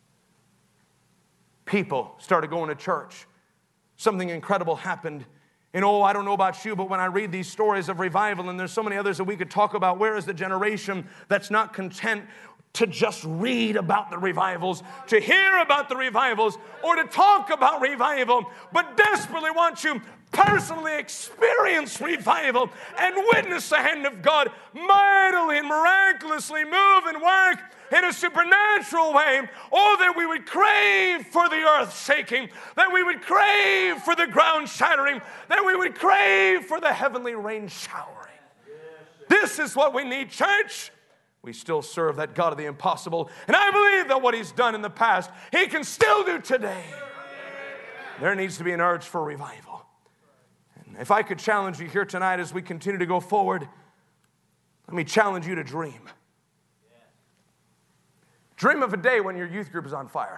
People started going to church. Something incredible happened. And I don't know about you, but when I read these stories of revival, and there's so many others that we could talk about, where is the generation that's not content to just read about the revivals, to hear about the revivals, or to talk about revival, but desperately want to personally experience revival and witness the hand of God mightily and miraculously move and work in a supernatural way. Oh, that we would crave for the earth shaking, that we would crave for the ground shattering, that we would crave for the heavenly rain showering. This is what we need, church. We still serve that God of the impossible. And I believe that what He's done in the past, He can still do today. There needs to be an urge for revival. And if I could challenge you here tonight as we continue to go forward, let me challenge you to dream. Dream of a day when your youth group is on fire.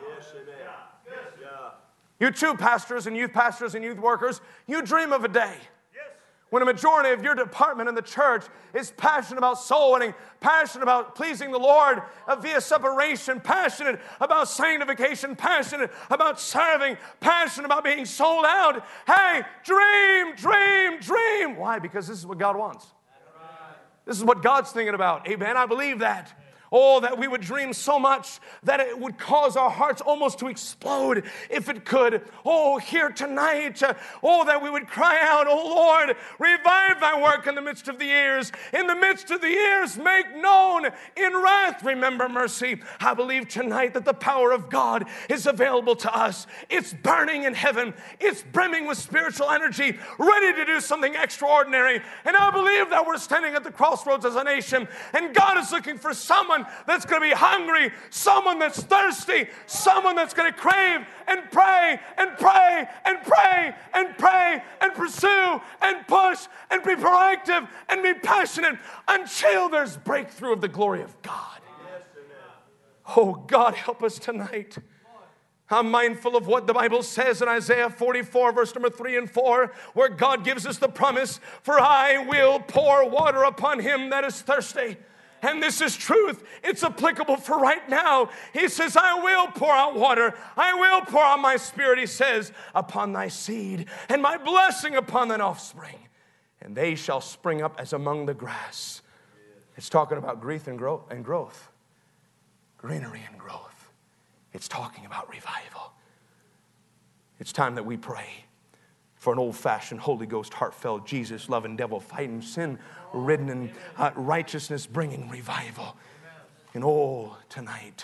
You too, pastors and youth workers, you dream of a day when a majority of your department in the church is passionate about soul winning, passionate about pleasing the Lord via separation, passionate about sanctification, passionate about serving, passionate about being sold out. Hey, dream, dream, dream. Why? Because this is what God wants. This is what God's thinking about. Amen. I believe that. Oh, that we would dream so much that it would cause our hearts almost to explode if it could. Oh, here tonight, that we would cry out, oh Lord, revive thy work in the midst of the years. In the midst of the years, make known in wrath, remember mercy. I believe tonight that the power of God is available to us. It's burning in heaven. It's brimming with spiritual energy, ready to do something extraordinary. And I believe that we're standing at the crossroads as a nation, and God is looking for someone that's going to be hungry, someone that's thirsty, someone that's going to crave and pray and pray and pray and pray and pursue and push and be proactive and be passionate until there's breakthrough of the glory of God. Oh, God, help us tonight. I'm mindful of what the Bible says in Isaiah 44, verse number 3 and 4, where God gives us the promise, for I will pour water upon him that is thirsty. And this is truth. It's applicable for right now. He says, I will pour out water. I will pour out my spirit, he says, upon thy seed and my blessing upon thine offspring. And they shall spring up as among the grass. It's talking about growth and growth. Greenery and growth. It's talking about revival. It's time that we pray for an old-fashioned, Holy Ghost, heartfelt, Jesus-loving, devil-fighting, sin-ridden, and righteousness-bringing revival. And tonight.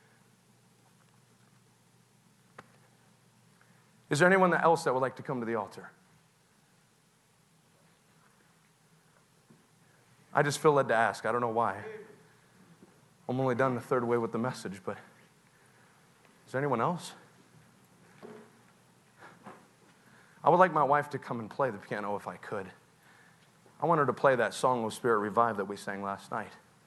Is there anyone else that would like to come to the altar? I just feel led to ask. I don't know why. I'm only done the third way with the message, but is there anyone else? I would like my wife to come and play the piano if I could. I want her to play that song, O Spirit Revive, that we sang last night.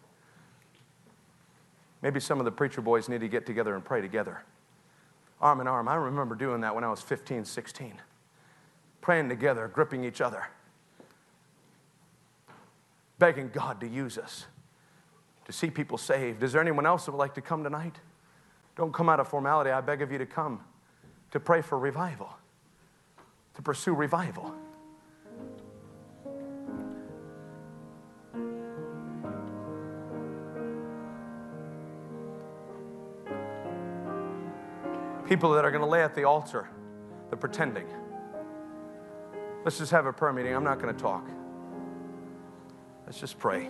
Maybe some of the preacher boys need to get together and pray together. Arm in arm. I remember doing that when I was 15, 16. Praying together, gripping each other. Begging God to use us to see people saved. Is there anyone else that would like to come tonight? Don't come out of formality. I beg of you to come to pray for revival, to pursue revival. People that are going to lay at the altar, the pretending. Let's just have a prayer meeting. I'm not going to talk. Let's just pray.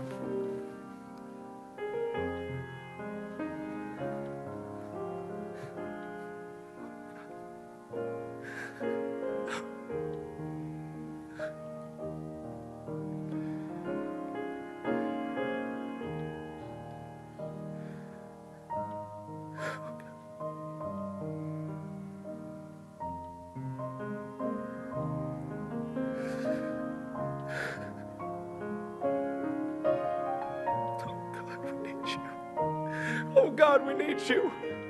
Oh God, we need you.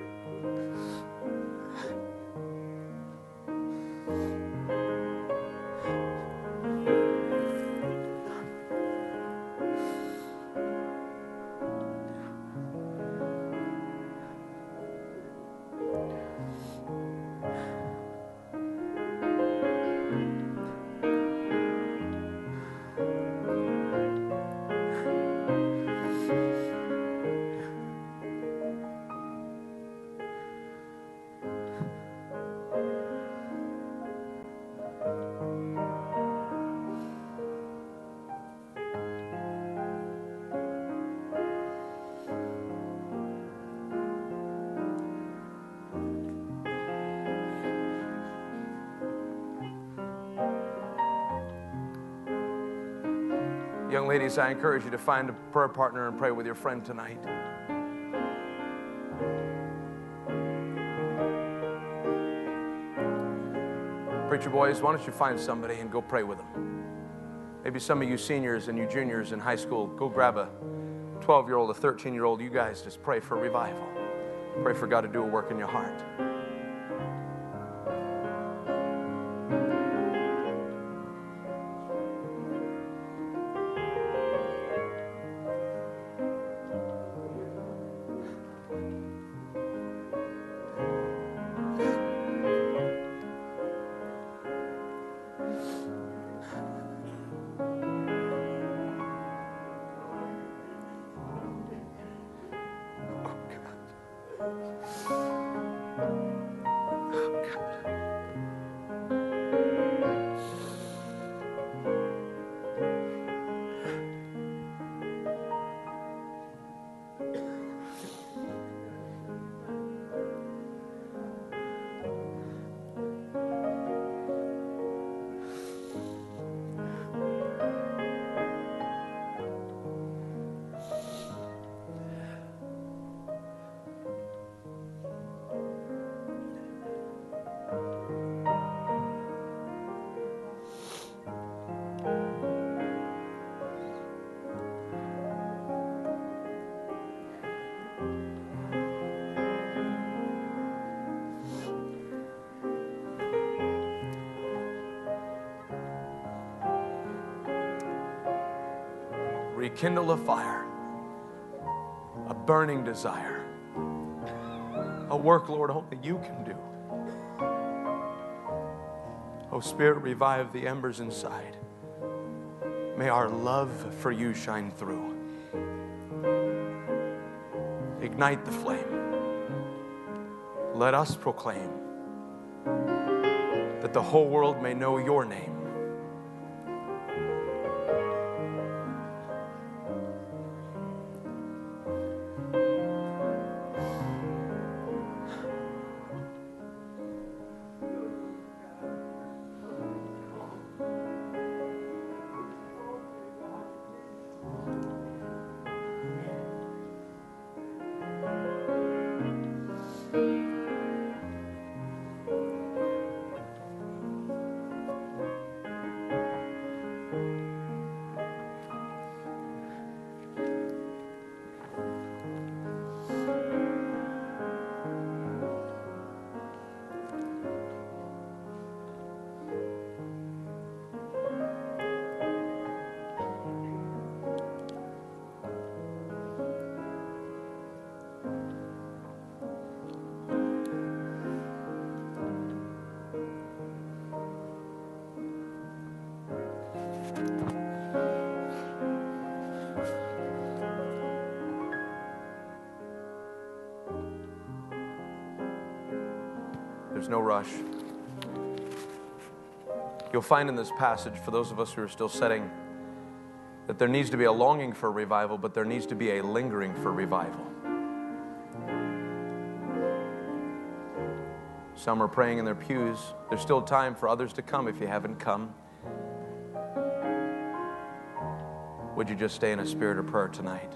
Young ladies, I encourage you to find a prayer partner and pray with your friend tonight. Preacher boys, why don't you find somebody and go pray with them? Maybe some of you seniors and you juniors in high school, go grab a 12-year-old, a 13-year-old. You guys just pray for revival. Pray for God to do a work in your heart. Rekindle a fire, a burning desire, a work, Lord, only you can do. Oh, Spirit, revive the embers inside. May our love for you shine through. Ignite the flame. Let us proclaim that the whole world may know your name. There's no rush. You'll find in this passage, for those of us who are still setting, that there needs to be a longing for revival, but there needs to be a lingering for revival. Some are praying in their pews. There's still time for others to come if you haven't come. Would you just stay in a spirit of prayer tonight?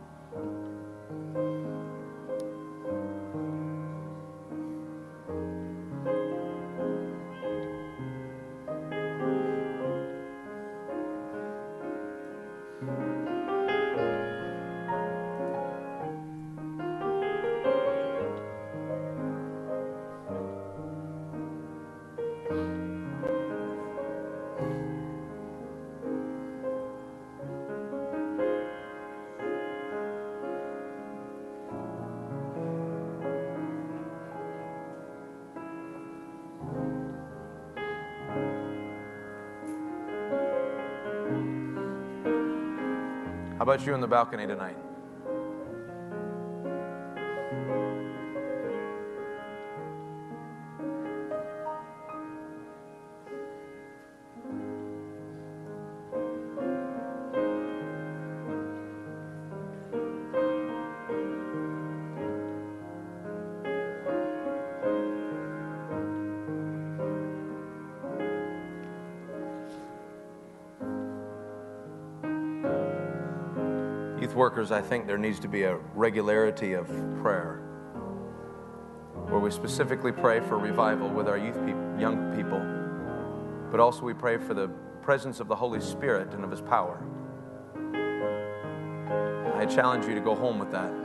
How about you in the balcony tonight? Youth workers, I think there needs to be a regularity of prayer where we specifically pray for revival with our young people, but also we pray for the presence of the Holy Spirit and of His power. I challenge you to go home with that.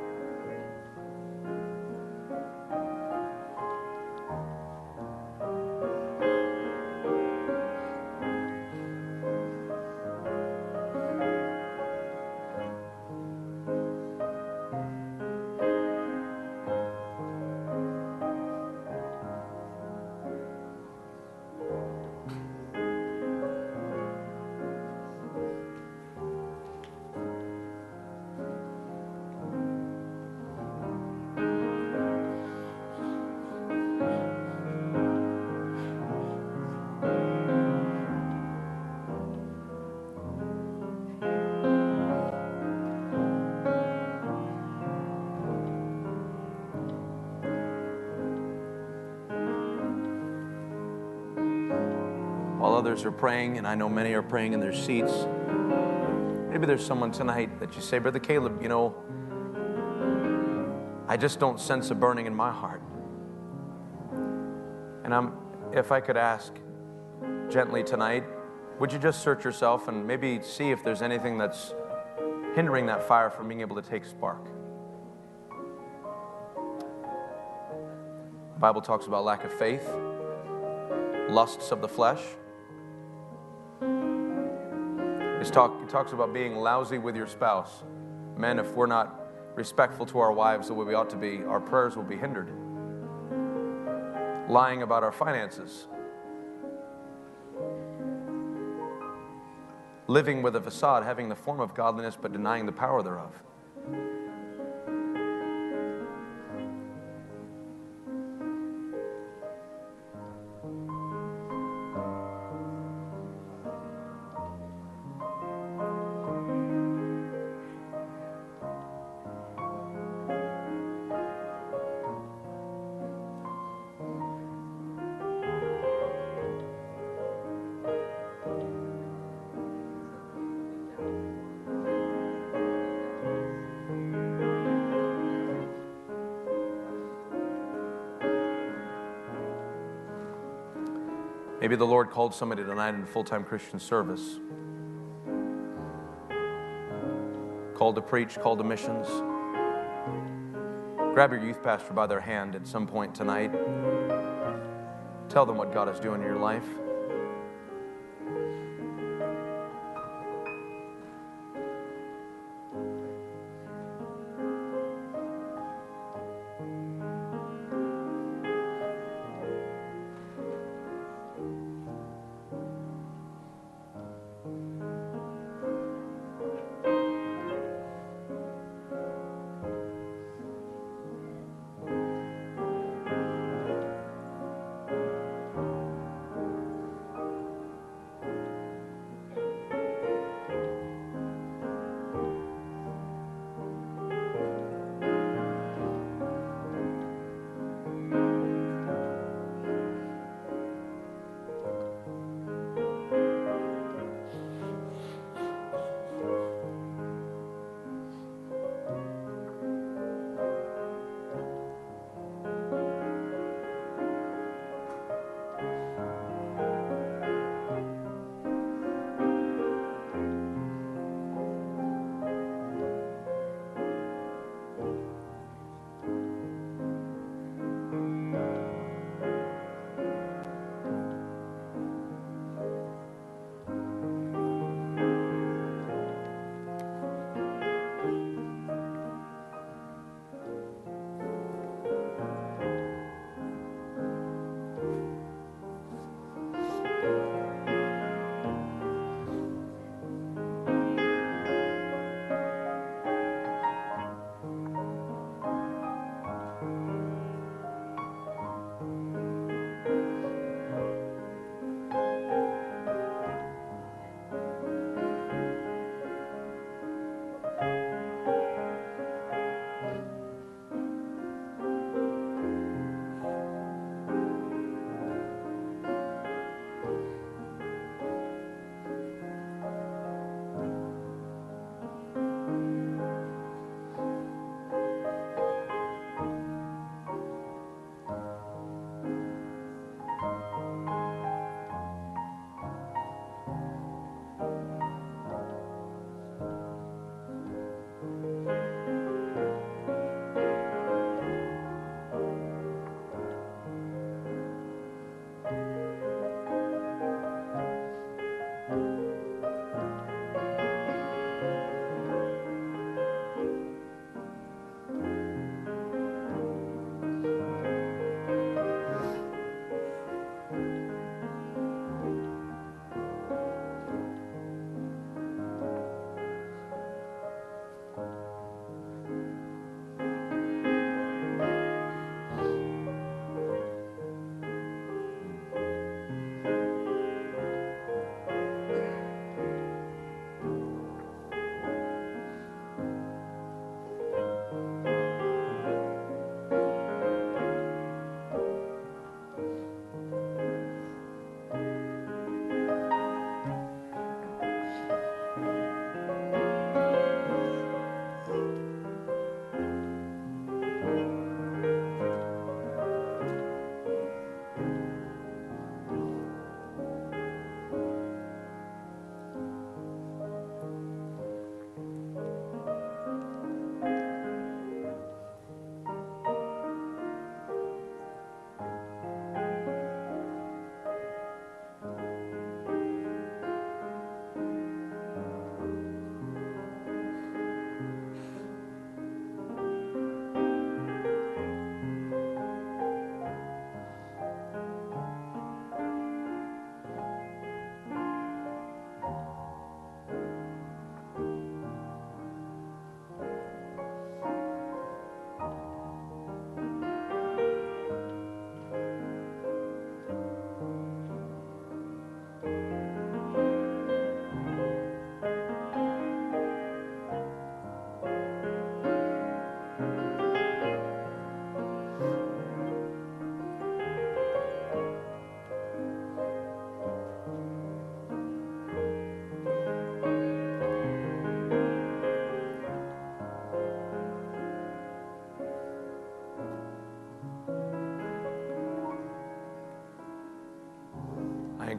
While others are praying, and I know many are praying in their seats, maybe there's someone tonight that you say, Brother Caleb, you know, I just don't sense a burning in my heart. And if I could ask gently tonight, would you just search yourself and maybe see if there's anything that's hindering that fire from being able to take spark? The Bible talks about lack of faith, lusts of the flesh. It talks about being lousy with your spouse. Men, if we're not respectful to our wives the way we ought to be, our prayers will be hindered. Lying about our finances. Living with a facade, having the form of godliness but denying the power thereof. Maybe the Lord called somebody tonight in full-time Christian service. Called to preach, called to missions. Grab your youth pastor by their hand at some point tonight. Tell them what God is doing in your life.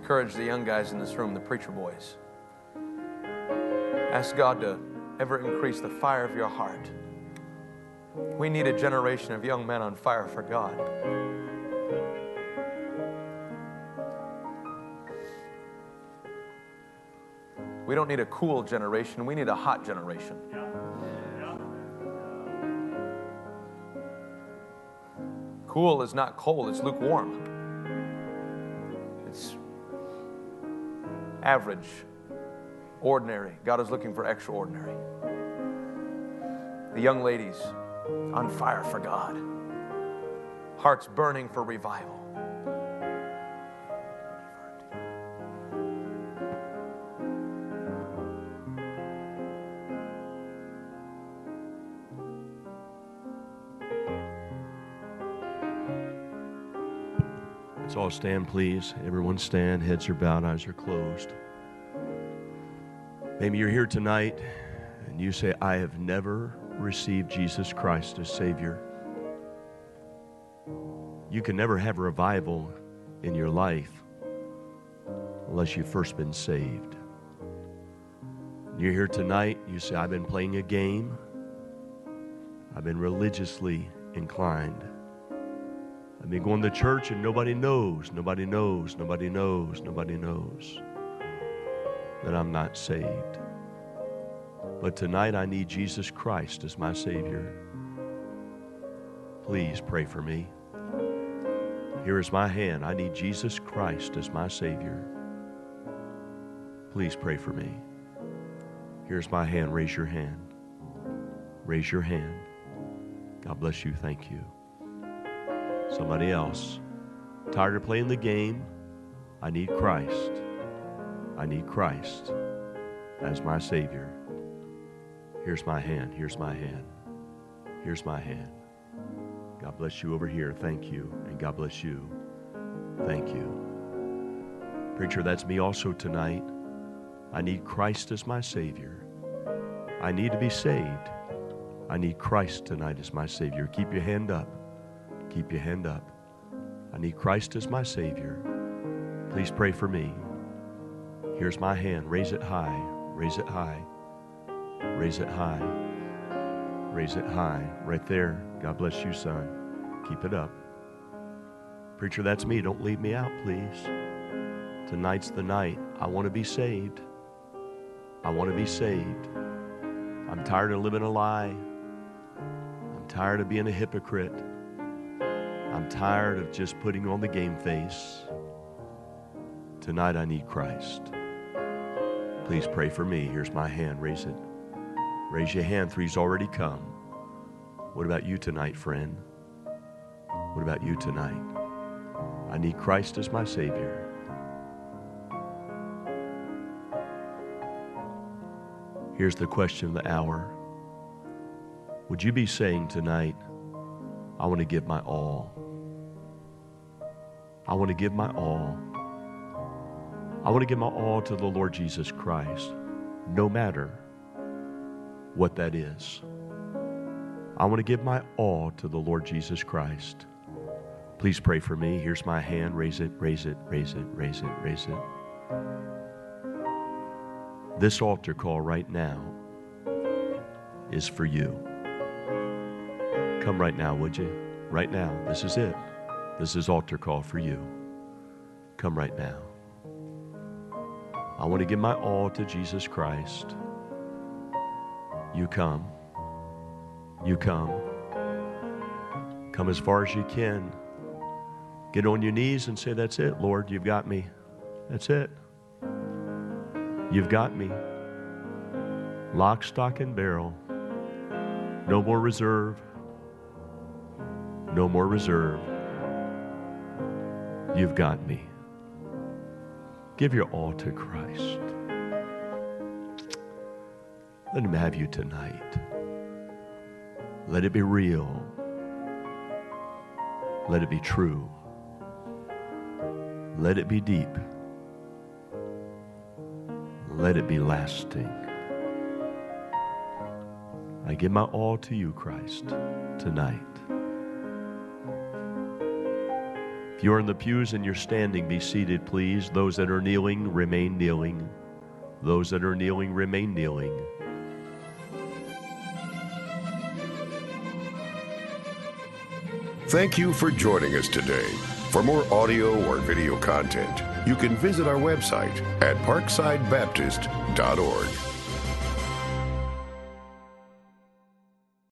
encourage the young guys in this room, the preacher boys. Ask God to ever increase the fire of your heart. We need a generation of young men on fire for God. We don't need a cool generation. We need a hot generation. Cool is not cold, it's lukewarm. It's average, ordinary. God is looking for extraordinary. The young ladies on fire for God, hearts burning for revival. Let's all stand, please. Everyone stand. Heads are bowed, eyes are closed. Maybe you're here tonight and you say, I have never received Jesus Christ as Savior. You can never have revival in your life unless you've first been saved. You're here tonight, you say, I've been playing a game. I've been religiously inclined. I've been going to church and nobody knows that I'm not saved. But tonight I need Jesus Christ as my Savior. Please pray for me. Here is my hand. I need Jesus Christ as my Savior. Please pray for me. Here's my hand. Raise your hand. Raise your hand. God bless you. Thank you. Somebody else. Tired of playing the game? I need Christ. I need Christ as my Savior. Here's my hand. Here's my hand. Here's my hand. God bless you over here. Thank you. And God bless you. Thank you. Preacher, that's me also tonight. I need Christ as my Savior. I need to be saved. I need Christ tonight as my Savior. Keep your hand up. Keep your hand up. I need Christ as my Savior. Please pray for me. Here's my hand. Raise it high. Raise it high. Raise it high. Raise it high. Right there. God bless you, son. Keep it up. Preacher, that's me. Don't leave me out, please. Tonight's the night. I want to be saved. I want to be saved. I'm tired of living a lie. I'm tired of being a hypocrite. I'm tired of just putting on the game face. Tonight I need Christ. Please pray for me. Here's my hand. Raise it. Raise your hand. Three's already come. What about you tonight, friend? What about you tonight? I need Christ as my Savior. Here's the question of the hour. Would you be saying tonight, I want to give my all. I want to give my all. I want to give my all to the Lord Jesus Christ, no matter what that is. I want to give my all to the Lord Jesus Christ. Please pray for me. Here's my hand. Raise it, raise it, raise it, raise it, raise it. This altar call right now is for you. Come right now, would you? Right now. This is it. This is altar call for you. Come right now. I want to give my all to Jesus Christ. You come. You come. Come as far as you can. Get on your knees and say, that's it, Lord, you've got me. That's it. You've got me. Lock, stock, and barrel. No more reserve. No more reserve. You've got me. Give your all to Christ. Let Him have you tonight. Let it be real. Let it be true. Let it be deep. Let it be lasting. I give my all to you, Christ, tonight. If you're in the pews and you're standing, be seated, please. Those that are kneeling, remain kneeling. Those that are kneeling, remain kneeling. Thank you for joining us today. For more audio or video content, you can visit our website at parksidebaptist.org.